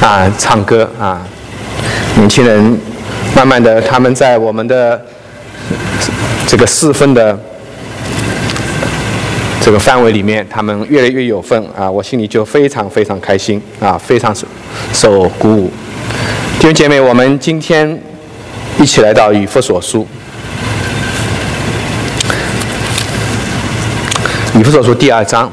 唱歌年轻人慢慢的他们在我们的这个4分的这个范围里面，他们越来越有份我心里就非常非常开心非常受鼓舞。弟兄姐妹，我们今天一起来到以弗所书，以弗所书第2章。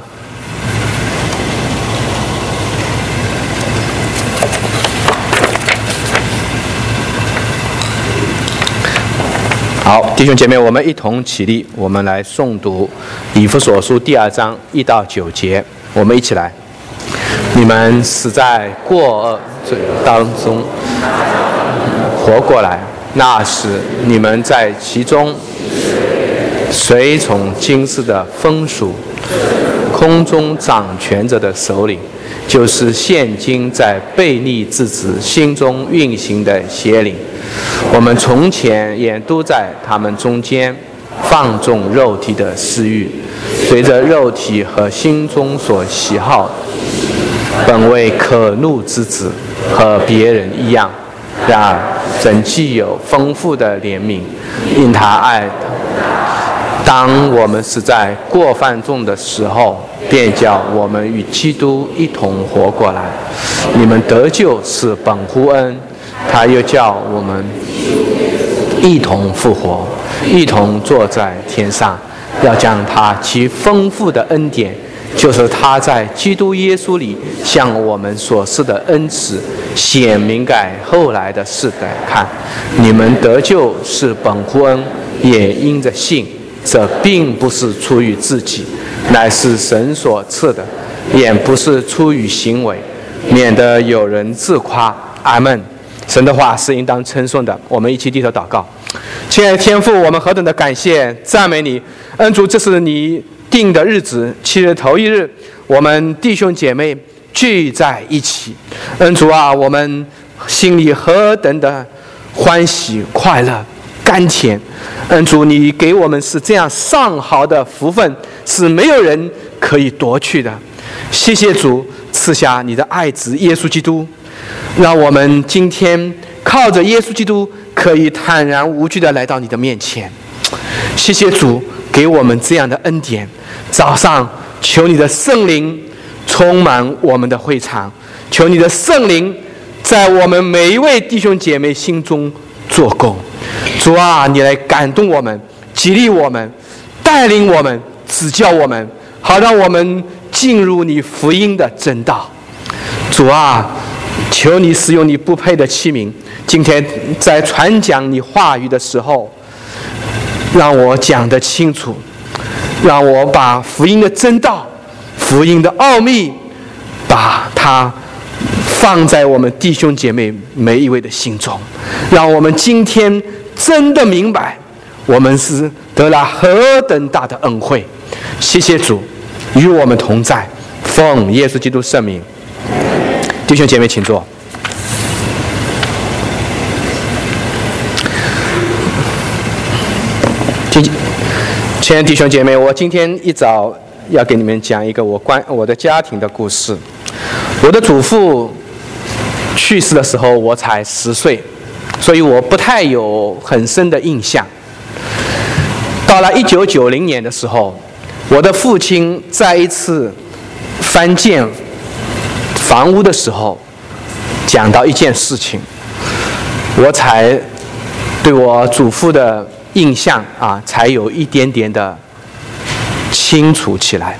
好，弟兄姐妹，我们一同起立，我们来诵读以弗所书第2章1到9节。我们一起来。你们死在过恶罪当中活过来，那时你们在其中随从今世的风俗，空中掌权者的首领，就是现今在悖逆之子心中运行的邪灵。我们从前也都在他们中间放纵肉体的私欲，随着肉体和心中所喜好，本为可怒之子，和别人一样。然而神既有丰富的怜悯，因他爱当我们是在过犯中的时候，便叫我们与基督一同活过来。你们得救是本乎恩，他又叫我们一同复活，一同坐在天上，要将他其丰富的恩典，就是他在基督耶稣里向我们所赐的恩慈，显明给后来的世代看。你们得救是本乎恩，也因着信。这并不是出于自己，乃是神所赐的，也不是出于行为，免得有人自夸。阿们。神的话是应当称颂的。我们一起低头祷告。亲爱的天父，我们何等的感谢赞美你，恩主，这是你定的日子，7日头1日，我们弟兄姐妹聚在一起。恩主我们心里何等的欢喜快乐甘甜。恩主，你给我们是这样上好的福分，是没有人可以夺去的。谢谢主赐下你的爱子耶稣基督，让我们今天靠着耶稣基督可以坦然无惧地来到你的面前。谢谢主给我们这样的恩典。早上求你的圣灵充满我们的会场，求你的圣灵在我们每一位弟兄姐妹心中做工。主你来感动我们，激励我们，带领我们，指教我们，好让我们进入你福音的真道。主求你使用你不配的器皿，今天在传讲你话语的时候，让我讲得清楚，让我把福音的真道、福音的奥秘，把它放在我们弟兄姐妹每一位的心中，让我们今天真的明白我们是得了何等大的恩惠。谢谢主与我们同在，奉耶稣基督圣名。弟兄姐妹请坐。亲爱的弟兄姐妹，我今天一早要给你们讲一个我的家庭的故事。我的祖父去世的时候我才10岁，所以我不太有很深的印象。到了1990年的时候，我的父亲在一次翻建房屋的时候讲到一件事情，我才对我祖父的印象才有一点点的清楚起来。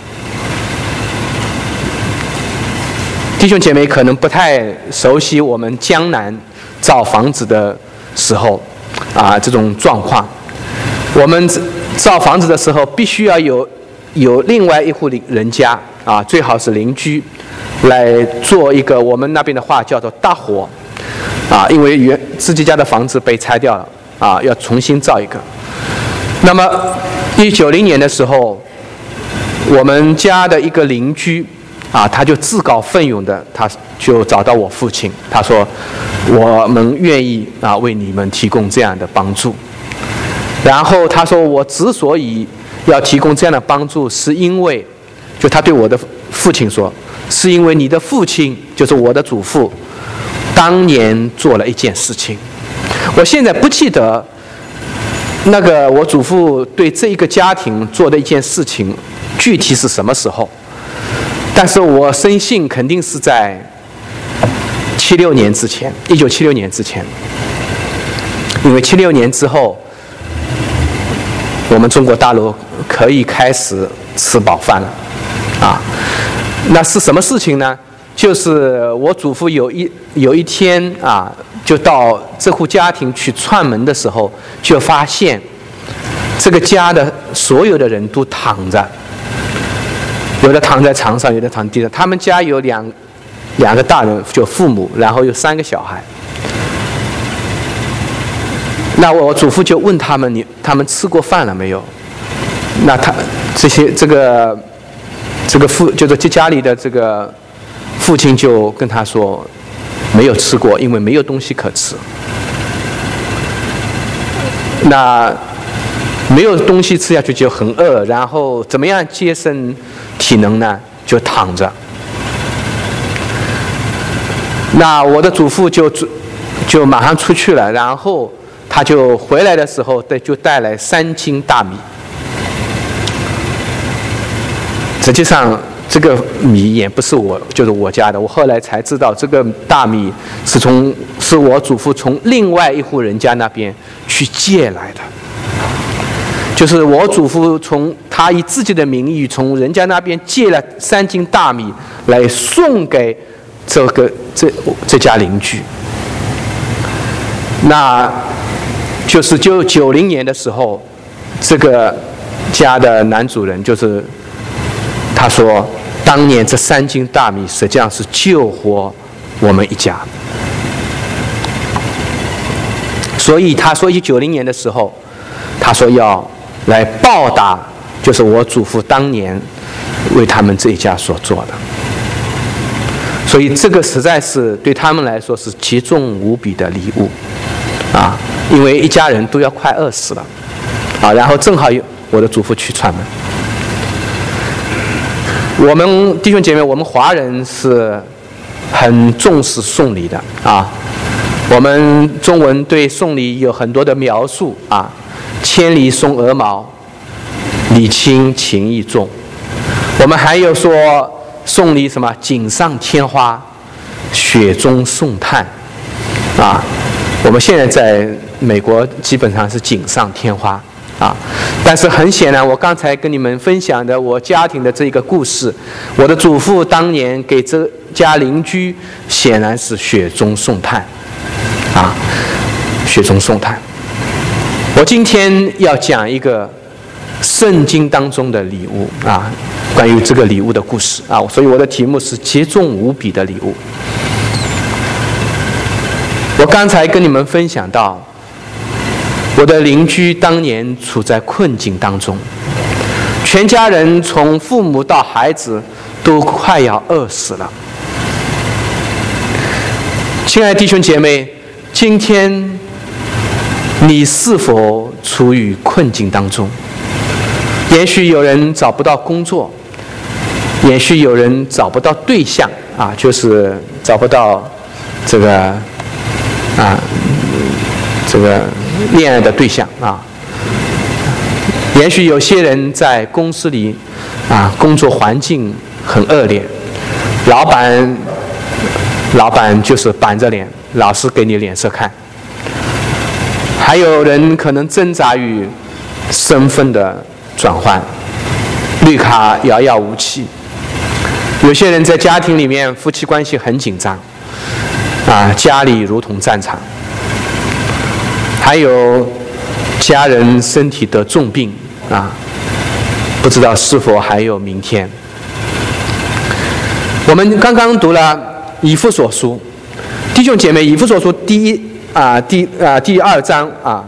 弟兄姐妹可能不太熟悉我们江南造房子的时候这种状况。我们造房子的时候必须要有另外一户人家最好是邻居来做一个我们那边的话叫做搭伙因为自己家的房子被拆掉了要重新造一个。那么1990年的时候，我们家的一个邻居他就自告奋勇的，他就找到我父亲，他说我们愿意为你们提供这样的帮助。然后他说我之所以要提供这样的帮助，是因为就他对我的父亲说，是因为你的父亲就是我的祖父当年做了一件事情。我现在不记得那个我祖父对这一个家庭做的一件事情具体是什么时候，但是我深信肯定是在76年之前，1976年之前，因为76年之后，我们中国大陆可以开始吃饱饭了，啊，那是什么事情呢？就是我祖父有一天啊，就到这户家庭去串门的时候，就发现这个家的所有的人都躺着，有的躺在床上，有的躺地上。他们家有两个大人，就父母，然后有3个小孩。那我祖父就问他们：他们吃过饭了没有？那就是这家里的这个父亲就跟他说，没有吃过，因为没有东西可吃。那没有东西吃下去就很饿，然后怎么样节省体能呢？就躺着。那我的祖父就马上出去了，然后他就回来的时候就带来3斤大米。实际上这个米也不是就是我家的，我后来才知道这个大米是我祖父从另外一户人家那边去借来的，就是我祖父他以自己的名义从人家那边借了3斤大米来送给这家邻居。那就是90年的时候，这个家的男主人就是他说，当年这3斤大米实际上是救活我们一家。所以他说1990年的时候，他说要来报答，就是我祖父当年为他们这一家所做的。所以这个实在是对他们来说是极重无比的礼物啊，因为一家人都要快饿死了啊，然后正好我的祖父去串门。我们弟兄姐妹，我们华人是很重视送礼的啊。我们中文对送礼有很多的描述啊，千里送鹅毛，礼轻情意重。我们还有说送礼什么锦上添花，雪中送炭啊。我们现在在美国基本上是锦上添花啊，但是很显然，我刚才跟你们分享的我家庭的这个故事，我的祖父当年给这家邻居显然是雪中送炭啊，雪中送炭。我今天要讲一个圣经当中的礼物啊，关于这个礼物的故事啊，所以我的题目是极重无比的礼物。我刚才跟你们分享到，我的邻居当年处在困境当中，全家人从父母到孩子都快要饿死了。亲爱的弟兄姐妹，今天你是否处于困境当中？也许有人找不到工作，也许有人找不到对象啊，就是找不到这个恋爱的对象啊。也许有些人在公司里工作环境很恶劣，老板就是板着脸，老是给你脸色看。还有人可能挣扎于身份的转换，绿卡遥遥无期。有些人在家庭里面夫妻关系很紧张家里如同战场。还有家人身体得重病不知道是否还有明天。我们刚刚读了以弗所书，弟兄姐妹，以弗所书第2章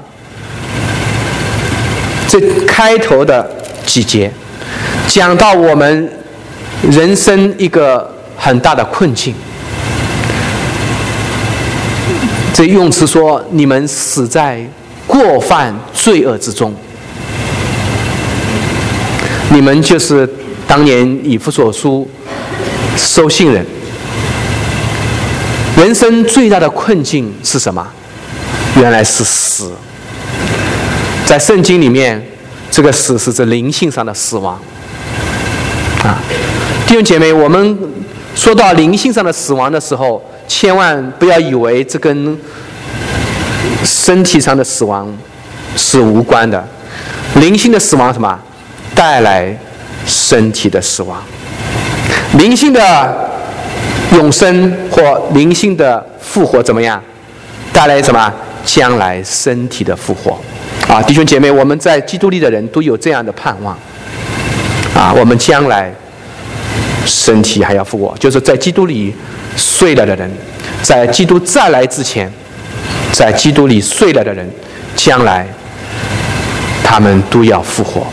这开头的几节讲到我们人生一个很大的困境。这用词说，你们死在过犯罪恶之中。你们就是当年以弗所书收信人。 人生最大的困境是什么？原来是死。在圣经里面，这个死是指灵性上的死亡。弟兄姐妹，我们说到灵性上的死亡的时候，千万不要以为这跟身体上的死亡是无关的。灵性的死亡什么？带来身体的死亡。灵性的永生或灵性的复活怎么样？带来什么？将来身体的复活。弟兄姐妹，我们在基督里的人都有这样的盼望。我们将来身体还要复活，就是在基督里睡了的人，在基督再来之前，在基督里睡了的人，将来他们都要复活。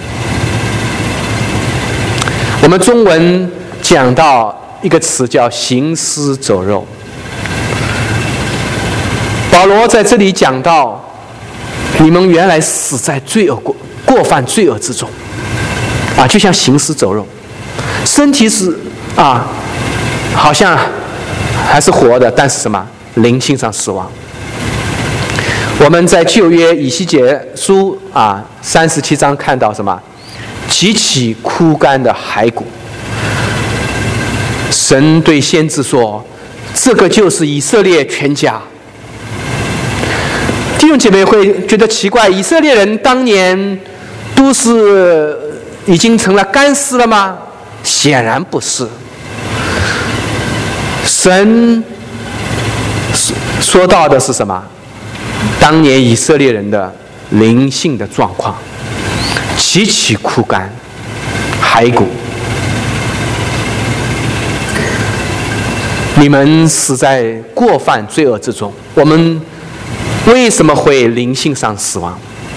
我们中文讲到一个词叫行尸走肉。保罗在这里讲到，你们原来死在罪恶过犯罪恶之中，就像行尸走肉，身体是好像还是活的，但是什么？灵性上死亡。我们在旧约以西结书37章看到什么？极其枯干的骸骨。神对先知说：“这个就是以色列全家。”弟兄姐妹会觉得奇怪，以色列人当年都是已经成了干尸了吗？显然不是。神说到的是什么？当年以色列人的灵性的状况极其枯干，骸骨。你们死在过犯罪恶之中。我们为什么会灵性上死亡？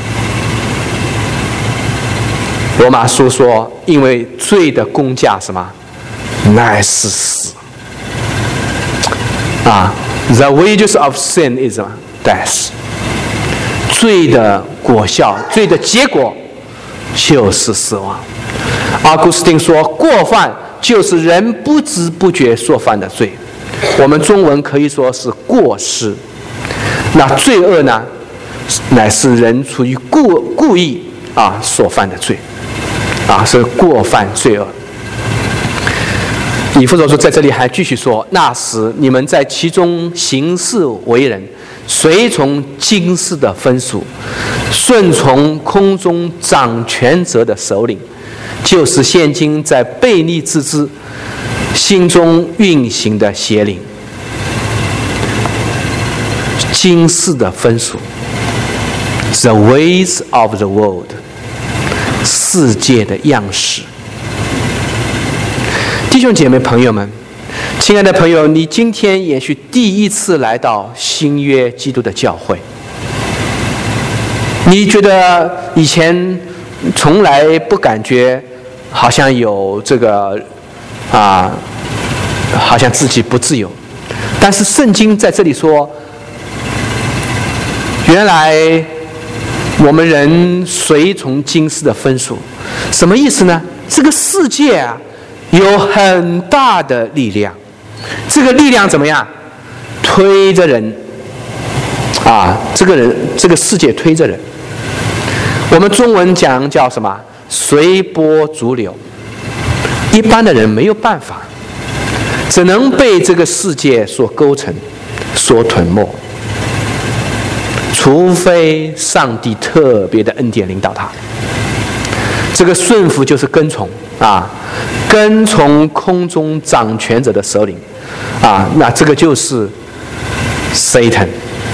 罗马书说，因为罪的工价什么？乃是死。The wages of sin is death。罪的果效，罪的结果就是死亡。阿古斯丁说，过犯就是人不知不觉所犯的罪。我们中文可以说是过失。那罪恶呢，乃是人出于故意所犯的罪，是过犯罪恶。以弗所书在这里还继续说，那时你们在其中行事为人，随从今世的风俗，顺从空中掌权者的首领，就是现今在悖逆之子心中运行的邪灵。今世的风俗 ，the ways of the world， 世界的样式。弟兄姐妹朋友们，亲爱的朋友，你今天也许第一次来到新约基督的教会，你觉得以前从来不感觉好像有这个好像自己不自由，但是圣经在这里说，原来我们人随从今世的风俗。什么意思呢？这个世界有很大的力量，这个力量怎么样？推着人这个世界推着人。我们中文讲叫什么？随波逐流。一般的人没有办法，只能被这个世界所构成，所吞没，除非上帝特别的恩典领导他。这个顺服就是跟从跟从空中掌权者的首领那这个就是 Satan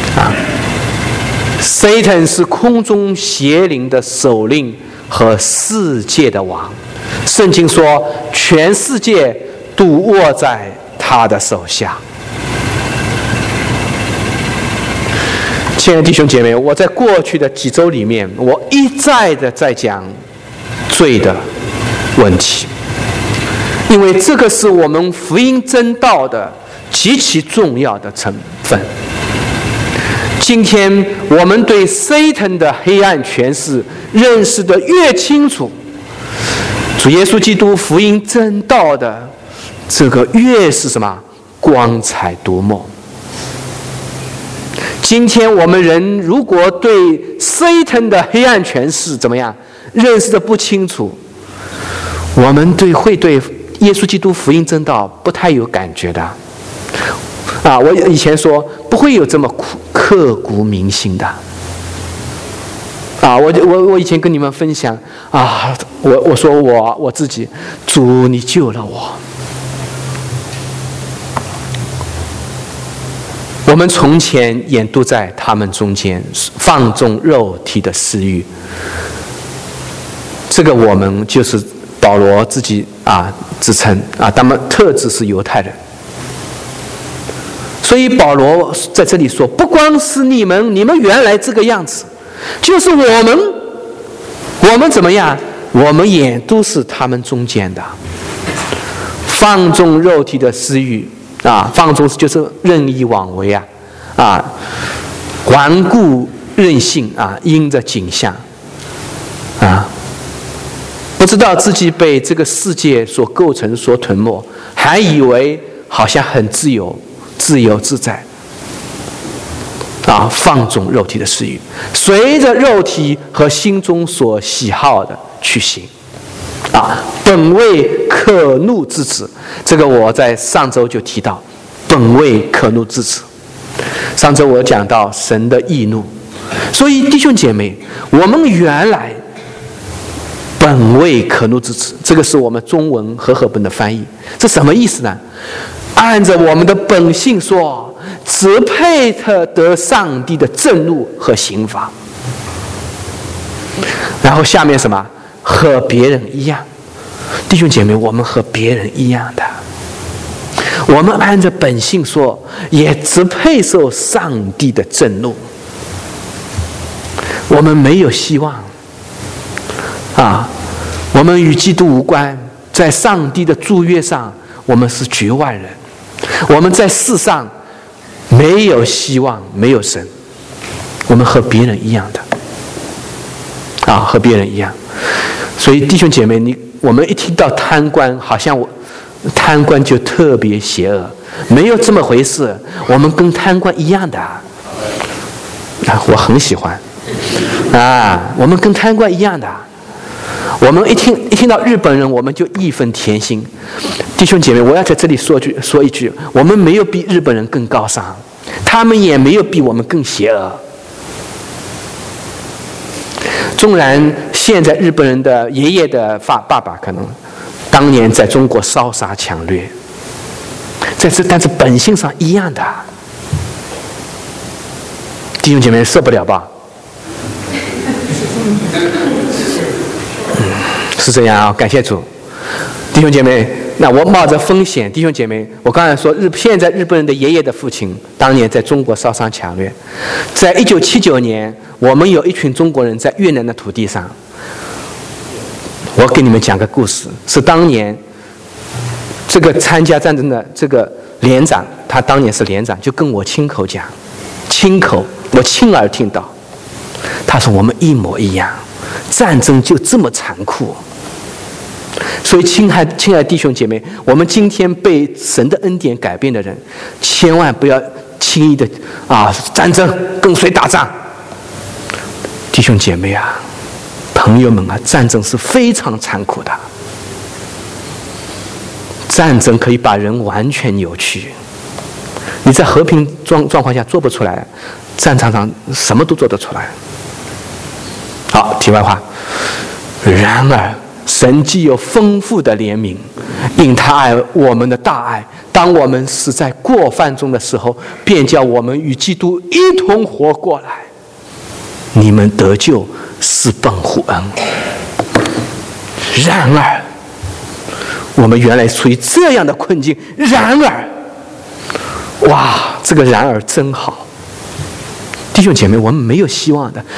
Satan 是空中邪灵的首领和世界的王。圣经说，全世界都握在他的手下。亲爱的弟兄姐妹，我在过去的几周里面，我一再的在讲罪的问题，因为这个是我们福音真道的极其重要的成分。今天我们对 Satan 的黑暗权势认识的越清楚，主耶稣基督福音真道的这个越是什么？光彩夺目。 今天我们人如果对 Satan 的黑暗权势怎么样认识的不清楚，我们会对耶稣基督福音真道不太有感觉的。我以前说不会有这么刻骨铭心的。我以前跟你们分享我说我自己，主你救了我。我们从前也都在他们中间放纵肉体的私欲，这个我们就是保罗自己自称他们特指是犹太人。所以保罗在这里说，不光是你们原来这个样子，就是我们怎么样，我们也都是他们中间的，放纵肉体的私欲放纵就是任意妄为顽固任性因着景象不知道自己被这个世界所构成所吞没，还以为好像很自由自在放纵肉体的私欲，随着肉体和心中所喜好的去行本为可怒之子。这个我在上周就提到，本为可怒之子。上周我讲到神的义怒，所以弟兄姐妹，我们原来本为可怒之子，这个是我们中文和合本的翻译。这什么意思呢？按着我们的本性说，只配得上帝的震怒和刑罚。然后下面什么？和别人一样。弟兄姐妹，我们和别人一样的，我们按着本性说，也只配受上帝的震怒。我们没有希望我们与基督无关，在上帝的祝约上我们是局外人，我们在世上没有希望，没有神，我们和别人一样的和别人一样。所以弟兄姐妹，我们一听到贪官，好像贪官就特别邪恶，没有这么回事，我们跟贪官一样的我很喜欢我们跟贪官一样的。我们一听到日本人，我们就义愤填膺。弟兄姐妹，我要在这里说一句，我们没有比日本人更高尚，他们也没有比我们更邪恶。纵然现在日本人的爷爷的爸爸可能当年在中国烧杀抢掠，但是本性上一样的。弟兄姐妹，受不了吧？是这样感谢主。弟兄姐妹，那我冒着风险，弟兄姐妹，我刚才说现在日本人的爷爷的父亲当年在中国烧杀抢掠，在1979年我们有一群中国人在越南的土地上。我给你们讲个故事，是当年这个参加战争的这个连长，他当年是连长，就跟我亲口讲，我亲耳听到，他说我们一模一样，战争就这么残酷。所以亲爱的弟兄姐妹，我们今天被神的恩典改变的人，千万不要轻易的战争跟谁打仗。弟兄姐妹朋友们战争是非常残酷的，战争可以把人完全扭曲。你在和平状况下做不出来，战场上什么都做得出来。好，题外话。然而神既有丰富的怜悯，因他爱我们的大爱，当我们死在过犯中的时候，便叫我们与基督一同活过来。你们得救是本乎恩。然而我们原来处于这样的困境，然而这个然而真好。弟兄姐妹，我们没有希望的。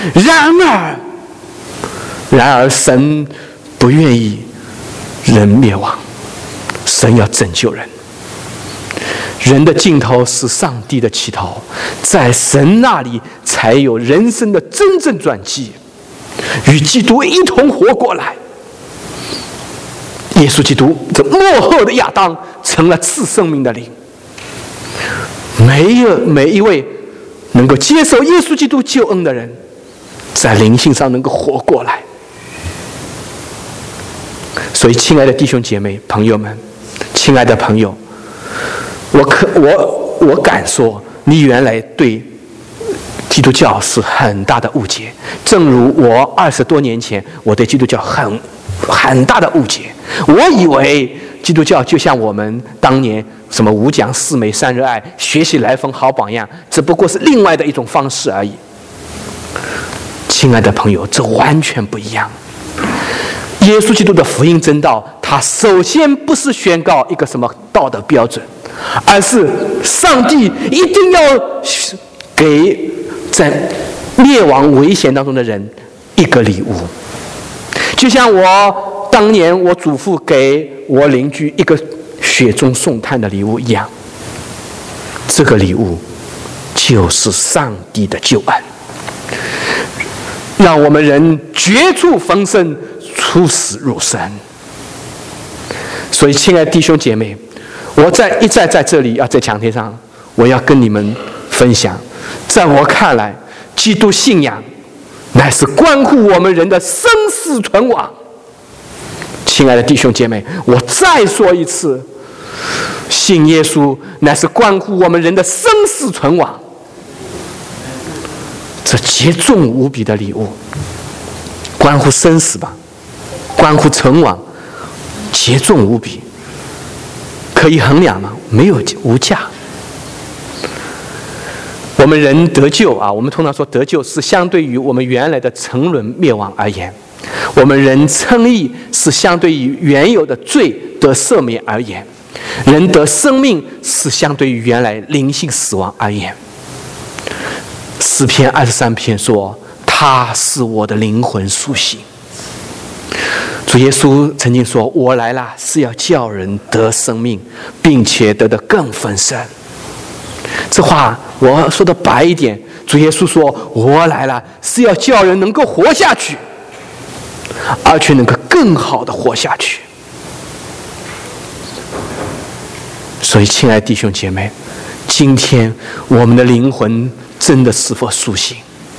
然而神不愿意人灭亡，神要拯救人。人的尽头是上帝的起头，在神那里才有人生的真正转机，与基督一同活过来。耶稣基督这末后的亚当成了赐生命的灵。每一位能够接受耶稣基督救恩的人，在灵性上能够活过来。所以，亲爱的弟兄姐妹、朋友们，亲爱的朋友，我敢说，你原来对基督教是很大的误解，正如我20多年前我对基督教很大的误解。我以为基督教就像我们当年什么五讲四美三热爱，学习来分好榜样，只不过是另外的一种方式而已。亲爱的朋友，这完全不一样。耶稣基督的福音真道，他首先不是宣告一个什么道德标准，而是上帝一定要给在灭亡危险当中的人一个礼物。就像我当年我祖父给我邻居一个雪中送炭的礼物一样，这个礼物就是上帝的救恩，让我们人绝处逢生，出死入生。所以，亲爱的弟兄姐妹，我一再在这里在讲台上，我要跟你们分享，在我看来，基督信仰乃是关乎我们人的生死存亡。亲爱的弟兄姐妹，我再说一次，信耶稣乃是关乎我们人的生死存亡。这极重无比的礼物，关乎生死吧，关乎存亡，极重无比，可以衡量吗？没有，无价。我们人得救我们通常说得救是相对于我们原来的沉沦灭亡而言，我们人称义是相对于原有的罪得赦免而言，人得生命是相对于原来灵性死亡而言。诗篇23篇说，他是我的灵魂苏醒。主耶稣曾经说，我来了是要叫人得生命，并且得更丰盛。这话我说的白一点，主耶稣说，我来了是要叫人能够活下去，而且能够更好的活下去。所以，亲爱的弟兄姐妹，今天我们的灵魂真的是否苏醒？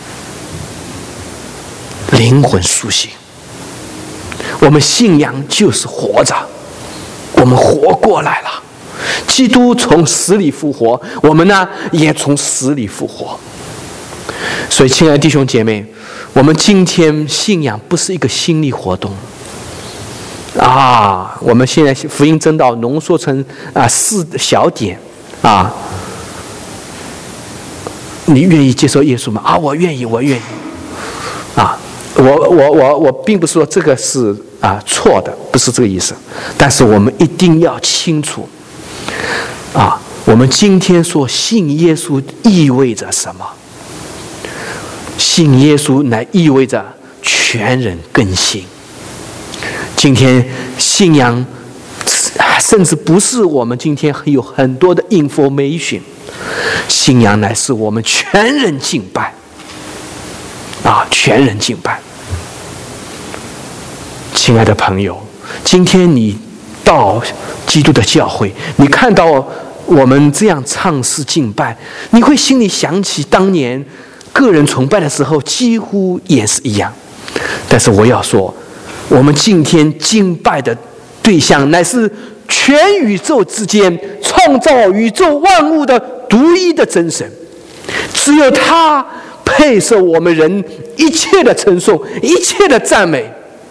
灵魂苏醒，我们信仰就是活着，我们活过来了。基督从死里复活，我们呢也从死里复活。所以，亲爱的弟兄姐妹，我们今天信仰不是一个心理活动我们现在福音真道浓缩成4小点你愿意接受耶稣吗？我愿意，我愿意我并不是说这个是错的，不是这个意思。但是我们一定要清楚我们今天说信耶稣意味着什么？信耶稣乃意味着全人更新。今天信仰甚至不是我们今天有很多的 information， 信仰乃是我们全人敬拜全人敬拜。亲爱的朋友，今天你到基督的教会，你看到我们这样唱诗敬拜，你会心里想起当年个人崇拜的时候，几乎也是一样。但是我要说，我们今天敬拜的对象乃是全宇宙之间创造宇宙万物的独一的真神，只有他配受我们人一切的称颂，一切的赞美。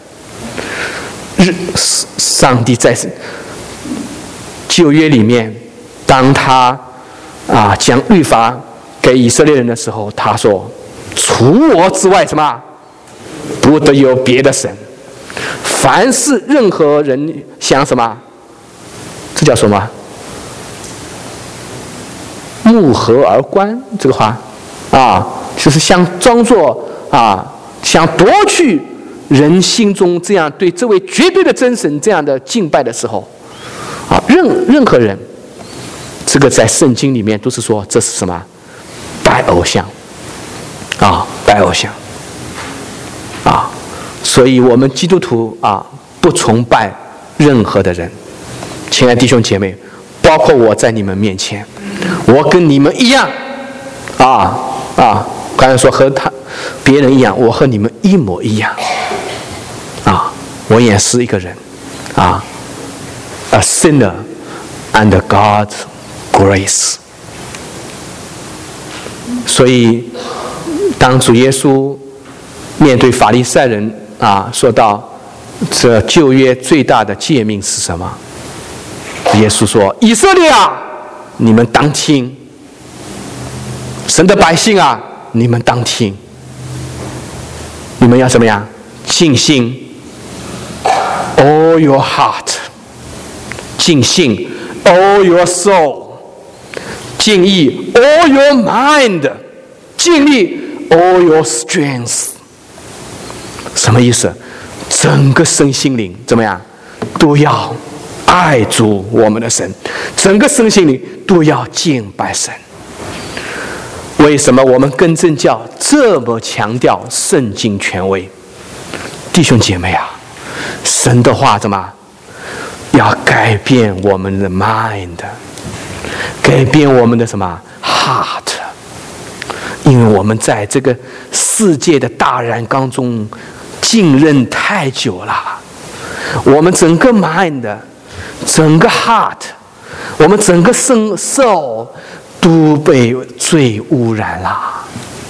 上帝在旧约里面，当他将律法给以色列人的时候，他说：“除我之外，什么不得有别的神。凡是任何人想什么，这叫什么？目合而观。这个话就是想装作想夺去人心中这样对这位绝对的真神这样的敬拜的时候，任何人，这个在圣经里面都是说这是什么？拜偶像拜偶像所以我们基督徒不崇拜任何的人。亲爱的弟兄姐妹，包括我在你们面前，我跟你们一样刚才说和别人一样，我和你们一模一样我也是一个人，a sinner under God's grace。所以当主耶稣面对法利赛人说到这旧约最大的诫命是什么？耶稣说：以色列啊，你们当听，神的百姓啊，你们当听，你们要怎么样？尽心 all your heart， 尽心 all your soul， 尽意 all your mind， 尽力 all your strength。 什么意思？整个身心灵怎么样都要爱主我们的神，整个身心灵都要敬拜神。为什么我们更正教这么强调圣经权威？弟兄姐妹啊，神的话怎么要改变我们的 mind， 改变我们的什么 heart？ 因为我们在这个世界的大染缸中浸润太久了，我们整个 mind， 整个 heart， 我们整个soul都被罪污染了。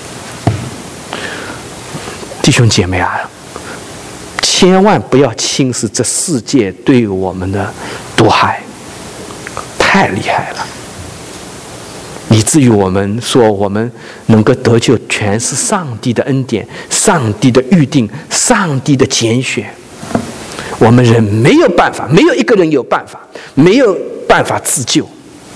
弟兄姐妹啊，千万不要轻视这世界对我们的毒害，太厉害了，以至于我们说我们能够得救，全是上帝的恩典，上帝的预定，上帝的拣选。我们人没有办法，没有一个人有办法，没有办法自救。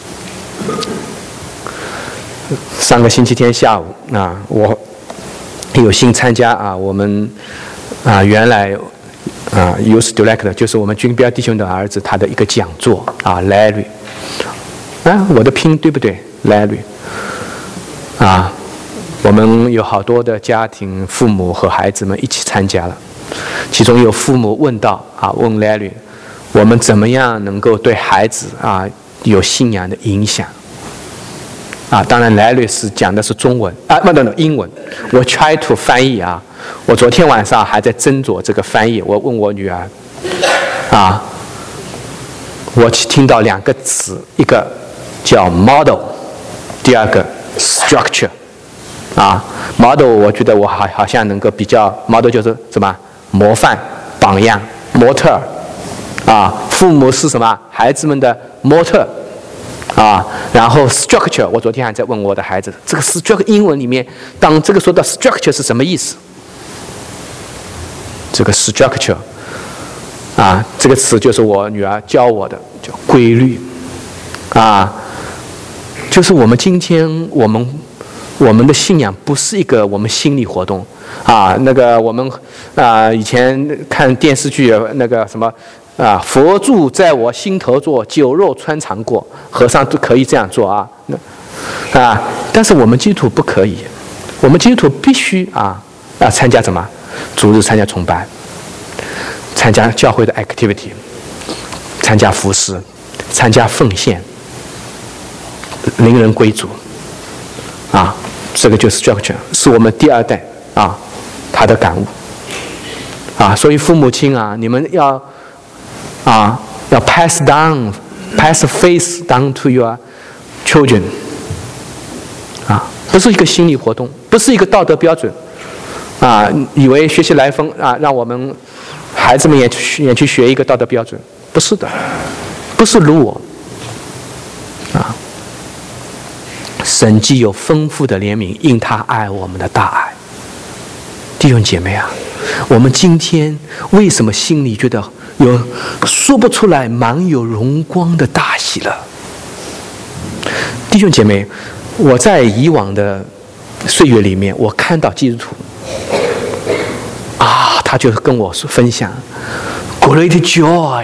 上个星期天下午我有幸参加我们原来Youth Director 就是我们军标弟兄的儿子他的一个讲座Larry 我的拼对不对 Larry 我们有好多的家庭父母和孩子们一起参加了，其中有父母问到问 Larry 我们怎么样能够对孩子有信仰的影响当然 Larry 是讲的是中文英文，我 try to 翻译我昨天晚上还在斟酌这个翻译。我问我女儿我听到两个词，一个叫 model， 第二个 structure model 我觉得我好像能够比较 model 就是什么模范榜样模特父母是什么孩子们的模特然后 structure 我昨天还在问我的孩子，这个 structure 英文里面当这个说到 structure 是什么意思？这个 structure 这个词就是我女儿教我的，叫规律就是我们今天我们的信仰不是一个我们心理活动那个我们以前看电视剧那个什么佛住在我心头坐，酒肉穿肠过，和尚都可以这样做但是我们基督徒不可以，我们基督徒必须参加什么主日参加崇拜，参加教会的 activity， 参加服事，参加奉献，领人归主这个就是 structure， 是我们第二代他的感悟所以父母亲你们要pass faith down to your children 不是一个心理活动，不是一个道德标准以为学习来风让我们孩子们也去学一个道德标准，不是的，不是如我神既有丰富的怜悯，因他爱我们的大爱。弟兄姐妹我们今天为什么心里觉得有说不出来满有荣光的大喜乐？弟兄姐妹，我在以往的岁月里面，我看到基督徒他就跟我分享 great joy，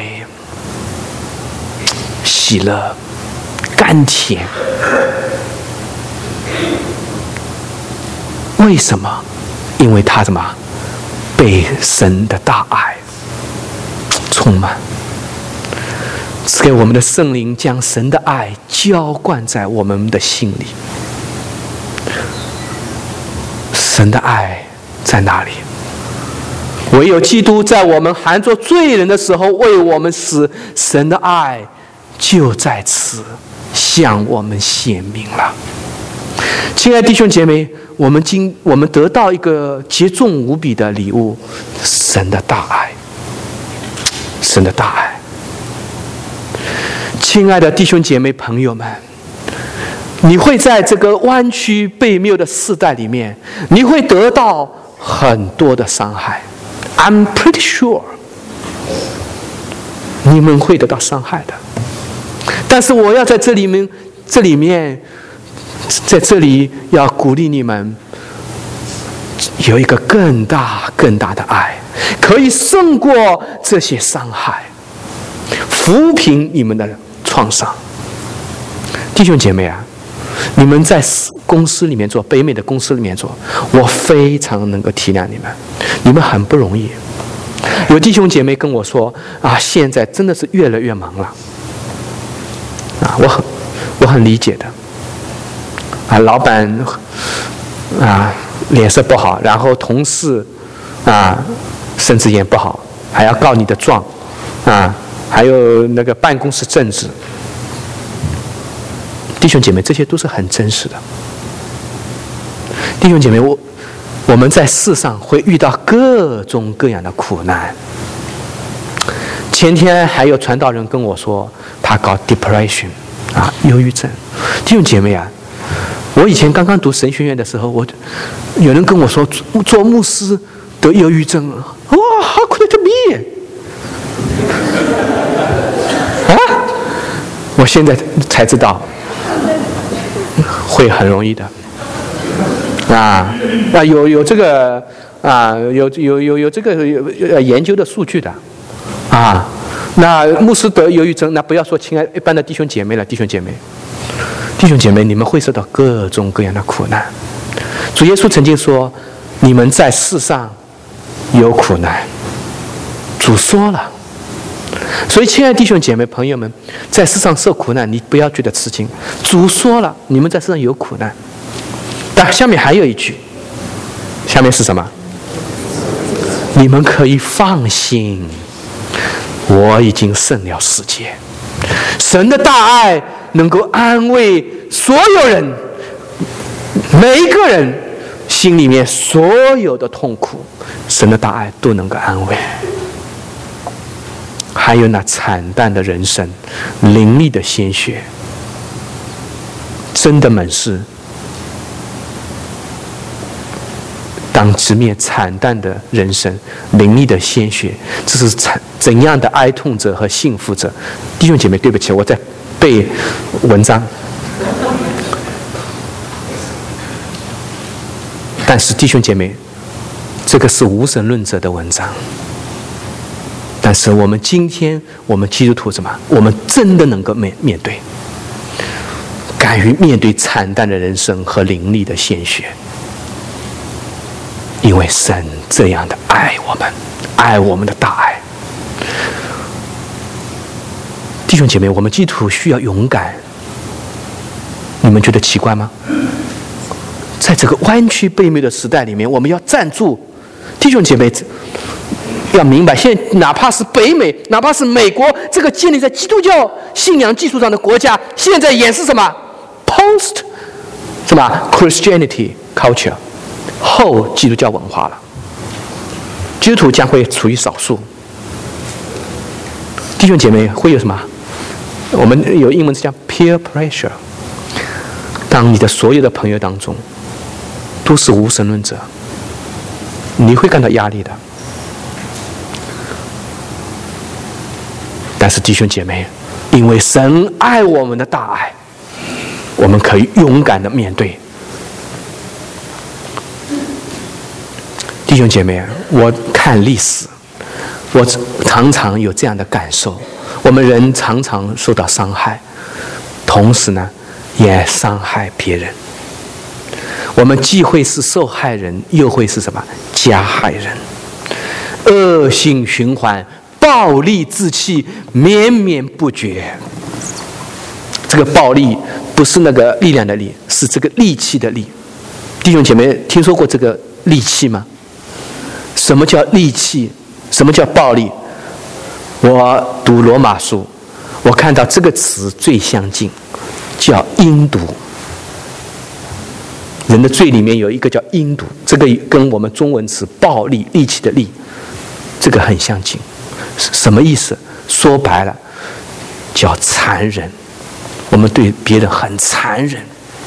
喜乐甘甜。为什么？因为他什么被神的大爱充满，赐给我们的圣灵将神的爱浇灌在我们的心里。 神的爱在哪里？唯有基督在我们还做罪人的时候为我们死，神的爱就在此向我们显明了。亲爱的弟兄姐妹，我们得到一个极重无比的礼物，神的大爱，神的大爱。亲爱的弟兄姐妹朋友们，你会在这个弯曲悖谬的世代里面，你会得到很多的伤害。I'm pretty sure 你们会得到伤害的。但是我要在这里面在这里要鼓励你们，有一个更大的爱，可以胜过这些伤害，抚平你们的创伤。弟兄姐妹啊，你们在公司里面做，北美的公司里面做，我非常能够体谅你们，你们很不容易。有弟兄姐妹跟我说啊，现在真的是越来越忙了啊，我很理解的啊，老板啊脸色不好，然后同事啊甚至也不好，还要告你的状啊，还有那个办公室政治。弟兄姐妹，这些都是很真实的。弟兄姐妹，我们在世上会遇到各种各样的苦难。前天还有传道人跟我说，他搞 depression 啊，忧郁症。弟兄姐妹啊，我以前刚刚读神学院的时候，有人跟我说做牧师得忧郁症，哇 ，How could it be？ 啊，我现在才知道。会很容易的，有这个有这个研究的数据的，那牧师得忧郁症，那不要说亲爱一般的弟兄姐妹了，弟兄姐妹，你们会受到各种各样的苦难。主耶稣曾经说，你们在世上有苦难，主说了。所以亲爱的弟兄姐妹朋友们，在世上受苦难，你不要觉得吃惊，主说了，你们在世上有苦难。但下面还有一句，下面是什么？你们可以放心，我已经胜了世界。神的大爱能够安慰所有人，每一个人心里面所有的痛苦，神的大爱都能够安慰。还有那惨淡的人生，淋漓的鲜血，真的猛士当直面惨淡的人生，淋漓的鲜血，这是怎样的哀痛者和幸福者。弟兄姐妹，对不起，我在背文章，但是弟兄姐妹，这个是无神论者的文章。但是我们今天，我们基督徒什么？我们真的能够面对，敢于面对惨淡的人生和淋漓的鲜血，因为神这样的爱我们，爱我们的大爱。弟兄姐妹，我们基督徒需要勇敢，你们觉得奇怪吗？在这个弯曲悖谬的时代里面，我们要站住。弟兄姐妹，要明白，现在哪怕是北美，哪怕是美国，这个建立在基督教信仰基础上的国家，现在也是什么 post 什么 Christianity culture 后基督教文化了。基督徒将会处于少数。弟兄姐妹会有什么？我们有英文词叫 peer pressure。当你的所有的朋友当中都是无神论者，你会感到压力的。但是弟兄姐妹，因为神爱我们的大爱，我们可以勇敢的面对。弟兄姐妹，我看历史，我常常有这样的感受，我们人常常受到伤害，同时呢也伤害别人。我们既会是受害人，又会是什么？加害人。恶性循环，暴力之气绵绵不绝。这个暴力不是那个力量的力，是这个戾气的戾。 弟兄姐妹，听说过这个戾气吗？什么叫戾气？什么叫暴力？我读罗马书，我看到这个词最相近，叫阴毒。人的罪里面有一个叫阴毒，这个跟我们中文词暴力、戾气的戾，这个很相近。什么意思？说白了，叫残忍。我们对别人很残忍。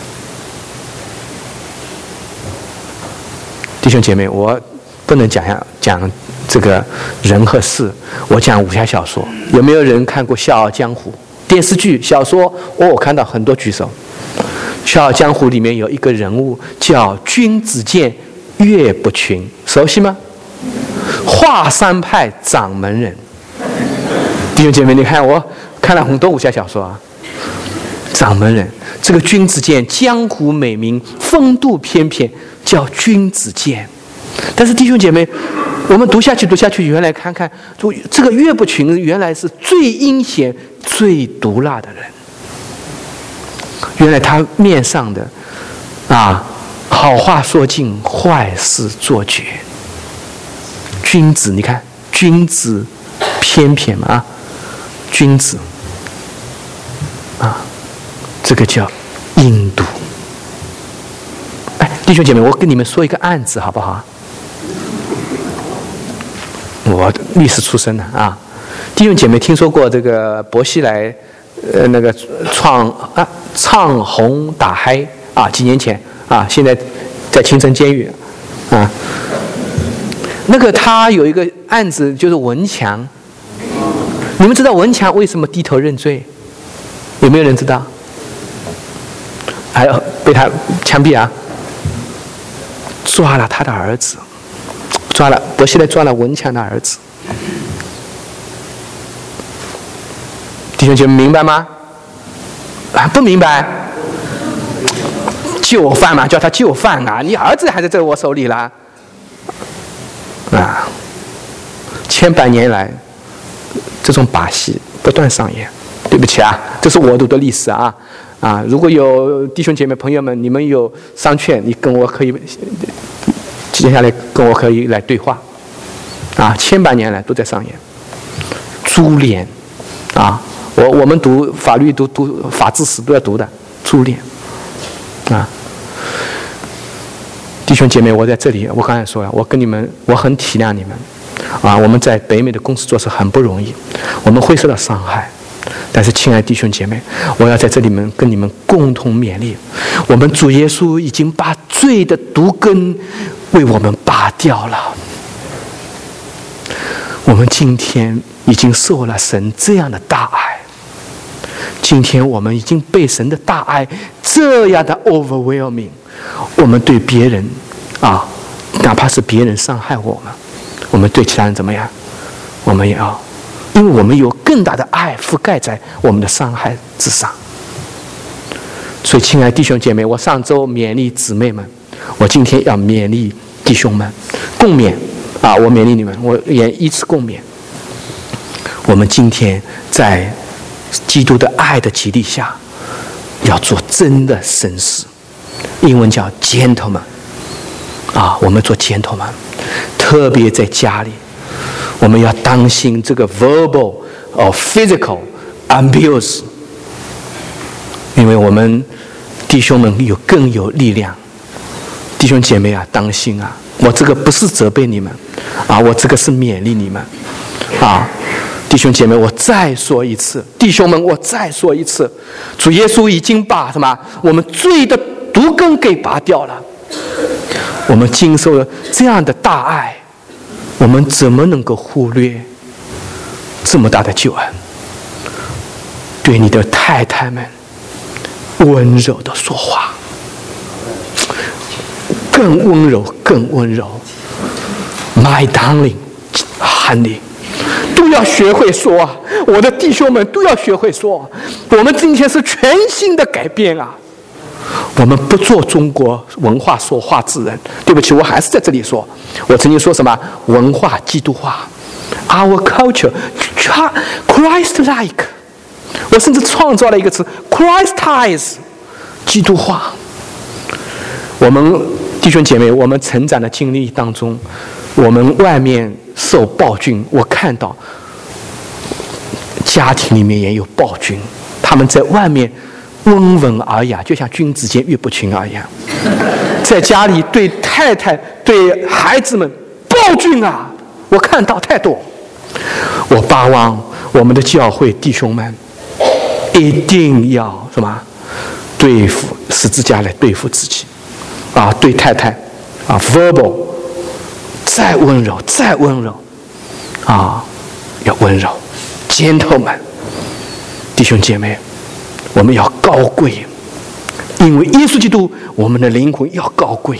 弟兄姐妹，我不能讲这个人和事，我讲武侠小说。有没有人看过《笑傲江湖》电视剧、小说？我看到很多举手。《笑傲江湖》里面有一个人物叫君子剑岳不群，熟悉吗？华山派掌门人。弟兄姐妹，你看我看了很多武侠小说啊。掌门人，这个君子剑江湖美名，风度翩翩，叫君子剑。但是弟兄姐妹，我们读下去，原来看看，这个岳不群原来是最阴险、最毒辣的人。原来他面上的好话说尽，坏事做绝。君子，你看，君子翩翩嘛，君子这个叫阴毒。弟兄姐妹，我跟你们说一个案子好不好？我律师出身的啊。弟兄姐妹，听说过这个薄熙来那个唱红打嗨几年前现在在青城监狱那个他有一个案子，就是文强。你们知道文强为什么低头认罪？有没有人知道？还有被他枪毙抓了他的儿子，薄熙来抓了文强的儿子。弟兄姐妹明白吗？不明白？就范嘛，叫他就范你儿子还在我手里啦千百年来这种把戏不断上演。对不起这是我读的历史如果有弟兄姐妹朋友们，你们有商榷，你跟我可以接下来跟我可以来对话千百年来都在上演。株连我们读法律读法治史都要读的株连弟兄姐妹，我在这里，我刚才说了，我跟你们，我很体谅你们我们在北美的公司做事很不容易，我们会受到伤害。但是亲爱的弟兄姐妹，我要在这里面跟你们共同勉励，我们主耶稣已经把罪的毒根为我们拔掉了。我们今天已经受了神这样的大爱，今天我们已经被神的大爱这样的 overwhelming， 我们对别人哪怕是别人伤害我们，我们对其他人怎么样？我们也要，因为我们有更大的爱覆盖在我们的伤害之上。所以亲爱的弟兄姐妹，我上周勉励姊妹们，我今天要勉励弟兄们，共勉我勉励你们，我也依次共勉。我们今天在基督的爱的激励下，要做真的绅士，英文叫 gentleman 我们做 gentleman， 特别在家里，我们要当心这个 verbal or physical abuse， 因为我们弟兄们更有力量。弟兄姐妹当心我这个不是责备你们我这个是勉励你们弟兄姐妹，我再说一次，弟兄们，我再说一次，主耶稣已经把我们罪的毒根给拔掉了。我们经受了这样的大爱，我们怎么能够忽略这么大的救恩？对你的太太们温柔的说话，更温柔，更温柔。My darling, honey， 都要学会说我的弟兄们都要学会说。我们今天是全新的改变我们不做中国文化说话之人。对不起，我还是在这里说，我曾经说什么文化基督化 ，our culture Christ-like， 我甚至创造了一个词 Christize， 基督化。我们弟兄姐妹，我们成长的经历当中，我们外面受暴君，我看到家庭里面也有暴君，他们在外面温文尔雅，就像君子间岳不群一样，在家里对太太对孩子们暴君啊，我看到太多。我巴望我们的教会弟兄们一定要什么对付十字架来对付自己啊，对太太啊 verbal 再温柔再温柔啊，要温柔。gentlemen，弟兄姐妹，我们要高贵，因为耶稣基督，我们的灵魂要高贵。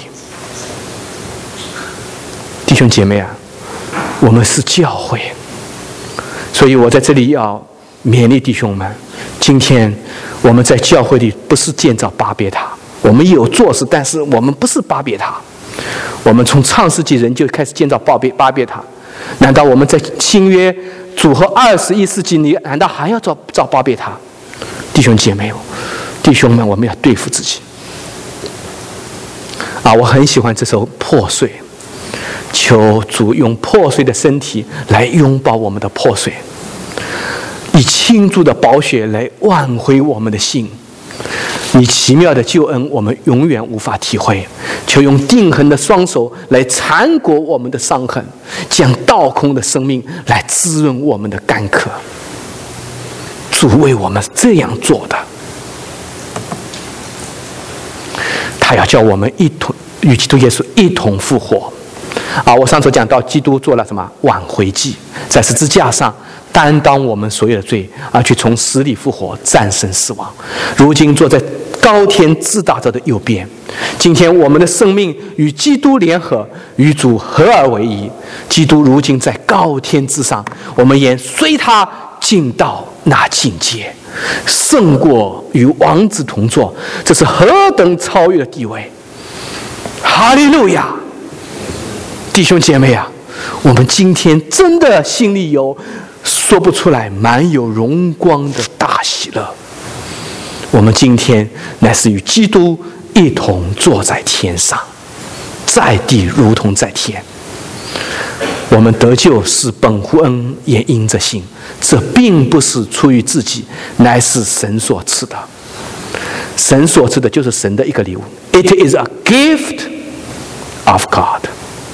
弟兄姐妹啊，我们是教会，所以我在这里要勉励弟兄们，今天我们在教会里不是建造巴别塔，我们有做事，但是我们不是巴别塔。我们从创世纪人就开始建造巴别塔，难道我们在新约主后21世纪里，难道还要造巴别塔？弟兄姐妹，弟兄们，我们要对付自己啊！我很喜欢这首《破碎》，求主用破碎的身体来拥抱我们的破碎，以倾注的宝血来挽回我们的心。你奇妙的救恩，我们永远无法体会。求用定恒的双手来缠裹我们的伤痕，将倒空的生命来滋润我们的干渴。主为我们这样做的，他要叫我们一同与基督耶稣一同复活。啊，我上次讲到，基督做了什么挽回祭，在十字架上担当我们所有的罪，而去从死里复活，战胜死亡。如今坐在高天至大者的右边。今天我们的生命与基督联合，与主合而为一。基督如今在高天之上，我们也随他进到那境界，胜过与王子同坐。这是何等超越的地位！哈利路亚！弟兄姐妹啊，我们今天真的心里有说不出来满有荣光的大喜乐。我们今天乃是与基督一同坐在天上，在地如同在天。我们得救是本乎恩，也因着信。这并不是出于自己，乃是神所赐的。神所赐的就是神的一个礼物。It is a gift of God。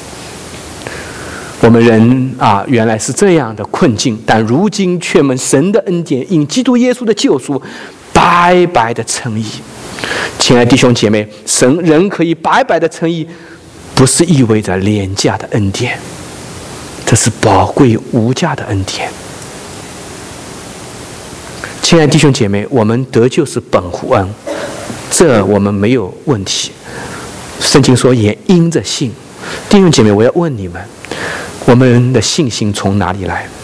我们人啊，原来是这样的困境，但如今却蒙神的恩典，因基督耶稣的救赎，白白的称义。亲爱的弟兄姐妹，人可以白白的称义，不是意味着廉价的恩典，这是宝贵无价的恩典。亲爱的弟兄姐妹，我们得救是本乎恩，这我们没有问题。圣经说也因着信。弟兄姐妹，我要问你们，我们的信心从哪里来？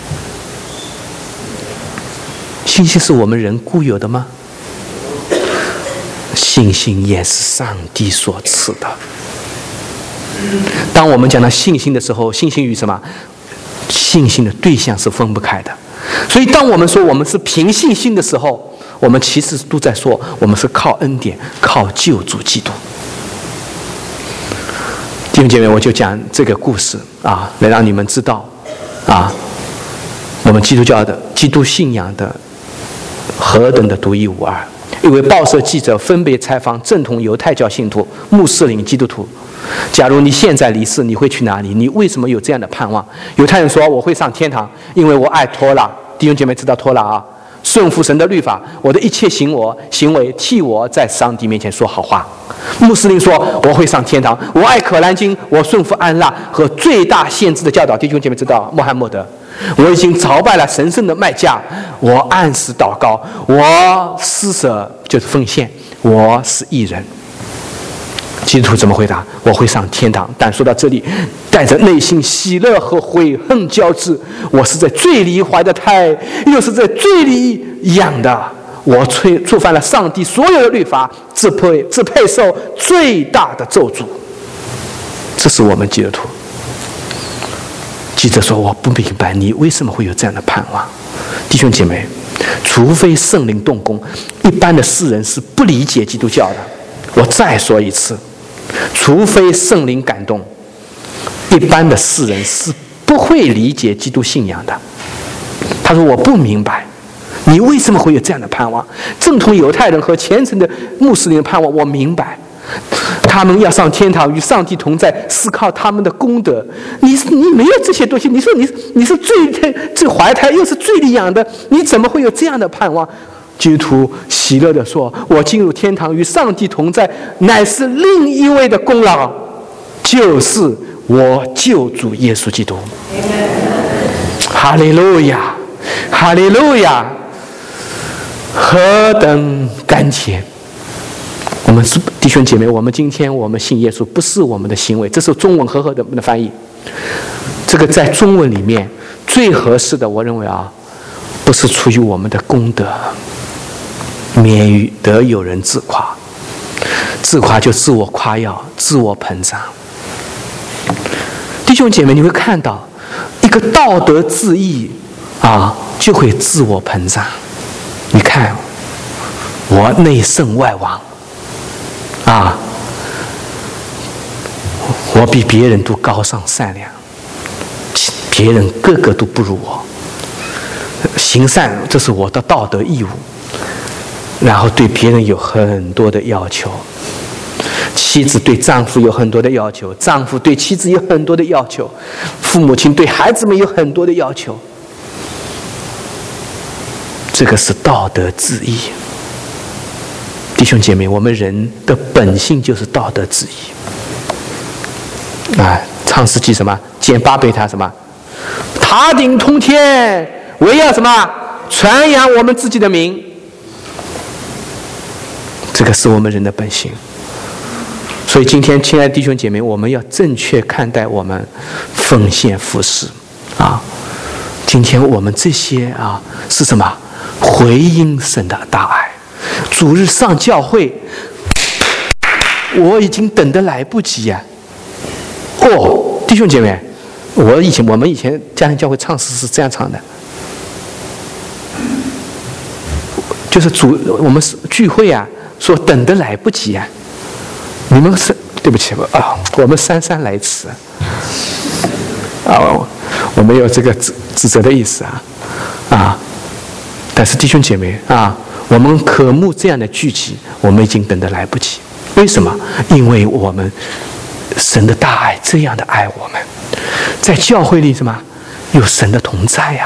信心是我们人固有的吗？信心也是上帝所赐的。当我们讲到信心的时候，信心与什么？信心的对象是分不开的。所以当我们说我们是凭信心的时候，我们其实都在说我们是靠恩典，靠救主基督。弟兄姐妹，我就讲这个故事啊，来让你们知道啊，我们基督教的基督信仰的何等的独一无二。一位报社记者分别采访正统犹太教信徒、穆斯林基督徒。假如你现在离世，你会去哪里？你为什么有这样的盼望？犹太人说我会上天堂，因为我爱托拉。弟兄姐妹知道托拉啊，顺服神的律法，我的一切行为替我在上帝面前说好话。穆斯林说我会上天堂，我爱可兰经，我顺服安拉和最大限制的教导。弟兄姐妹知道穆罕默德，我已经朝拜了神圣的麦加，我按时祷告，我施舍就是奉献，我是义人。基督徒怎么回答？我会上天堂。但说到这里，带着内心喜乐和悔恨交织。我是在罪里怀的胎，又是在罪里养的。我触犯了上帝所有的律法，只配受最大的咒诅。这是我们基督徒。记者说：“我不明白你为什么会有这样的盼望。”弟兄姐妹，除非圣灵动工，一般的世人是不理解基督教的。我再说一次， 除非圣灵感动，一般的世人是不会理解基督信仰的。他说我不明白你为什么会有这样的盼望，正统犹太人和虔诚的穆斯林的盼望我明白，他们要上天堂与上帝同在，是靠他们的功德。你没有这些东西，你说你是最怀胎又是最力养的，你怎么会有这样的盼望？基督徒喜乐地说，我进入天堂与上帝同在，乃是另一位的功劳，就是我救主耶稣基督。哈利路亚，哈利路亚，何等甘甜！我们是弟兄姐妹，我们今天我们信耶稣不是我们的行为，这是中文和合的翻译。这个在中文里面最合适的，我认为不是出于我们的功德，免于得有人自夸。自夸就自我夸耀，自我膨胀。弟兄姐妹，你会看到一个道德自义就会自我膨胀。你看，我内圣外王我比别人都高尚善良，别人个个都不如我。行善，这是我的道德义务。然后对别人有很多的要求，妻子对丈夫有很多的要求，丈夫对妻子有很多的要求，父母亲对孩子们有很多的要求。这个是道德自义。弟兄姐妹，我们人的本性就是道德自义。创世纪什么？减8贝塔什么？塔顶通天，唯要什么？传扬我们自己的名。这个是我们人的本性。所以今天，亲爱的弟兄姐妹，我们要正确看待我们奉献服事今天我们这些是什么？回应神的大爱。主日上教会，我已经等得来不及弟兄姐妹，我们以前家庭教会唱诗是这样唱的，就是我们聚会说等得来不及你们是对不起我们姗姗来迟我没有这个指责的意思但是弟兄姐妹我们渴慕这样的聚集，我们已经等得来不及。为什么？因为我们神的大爱这样的爱我们，在教会里什么有神的同在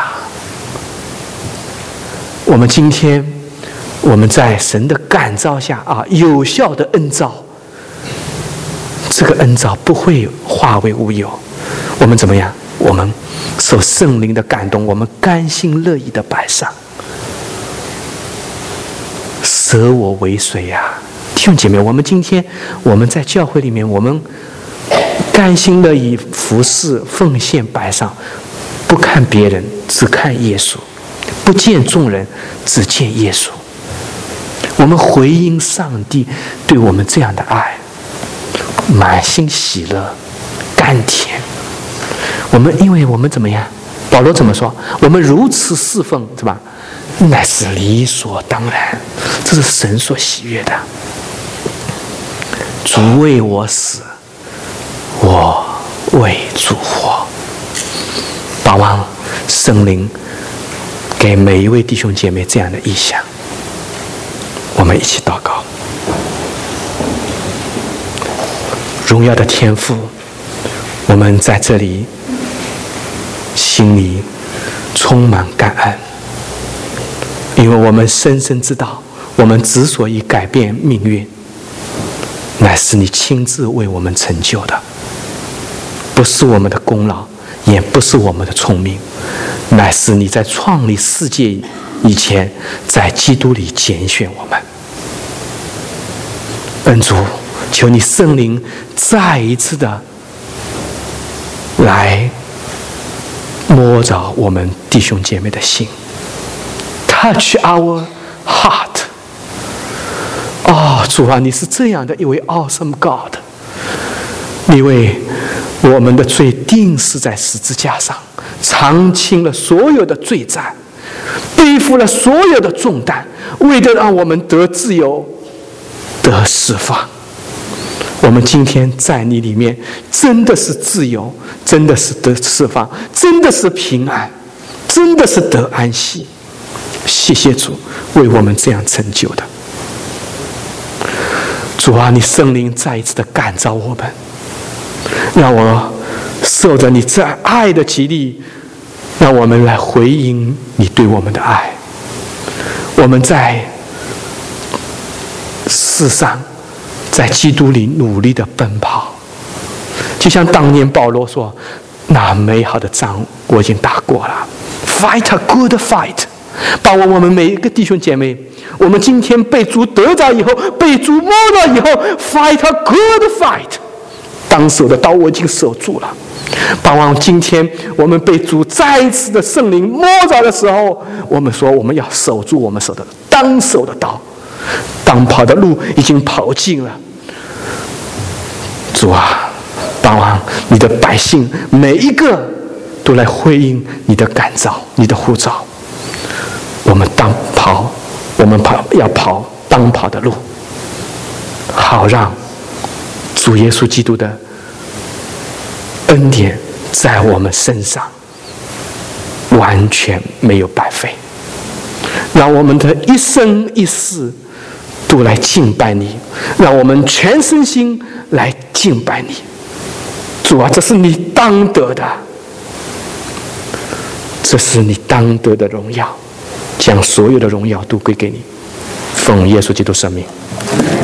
我们今天我们在神的感召下有效的恩召，这个恩召不会化为乌有。我们怎么样？我们受圣灵的感动，我们甘心乐意的摆上，舍我为谁弟兄姐妹，我们今天我们在教会里面，我们甘心乐意服侍奉献摆上，不看别人，只看耶稣，不见众人，只见耶稣。我们回应上帝对我们这样的爱，满心喜乐，甘甜。因为我们怎么样？保罗怎么说？我们如此侍奉，是吧？乃是理所当然，这是神所喜悦的。主为我死，我为主活。盼望圣灵给每一位弟兄姐妹这样的意向。我们一起祷告。荣耀的天父，我们在这里心里充满感恩，因为我们深深知道，我们之所以改变命运，乃是你亲自为我们成就的，不是我们的功劳，也不是我们的聪明，乃是你在创立世界以前，在基督里拣选我们。恩主，求你圣灵再一次的来摸着我们弟兄姐妹的心 ，touch our heart。主啊，你是这样的一位 awesome God， 你为我们的罪钉死在十字架上，偿清了所有的罪债，背负了所有的重担，为了让我们得自由，得释放。 我们今天在你里面真的是自由，真的是得释放，真的是平安，真的是得安息。谢谢主为我们这样成就的。主啊，你圣灵再一次的感召我们，让我受着你这爱的激励，让我们来回应你对我们的爱。我们在世上，在基督里努力的奔跑，就像当年保罗说：“那美好的仗我已经打过了 ，fight a good fight。”把我们每一个弟兄姐妹，我们今天被主得着以后，被主摸到以后 ，fight a good fight。当守的刀我已经守住了。盼望今天我们被主再一次的圣灵摸着的时候，我们说我们要守住我们手的当守的刀，当跑的路已经跑尽了。主啊，盼望你的百姓每一个都来回应你的感召，你的呼召。我们要跑当跑的路，好让主耶稣基督的恩典在我们身上完全没有白费，让我们的一生一世都来敬拜你，让我们全身心来敬拜你。主啊，这是你当得的，这是你当得的荣耀，将所有的荣耀都归给你，奉耶稣基督圣名。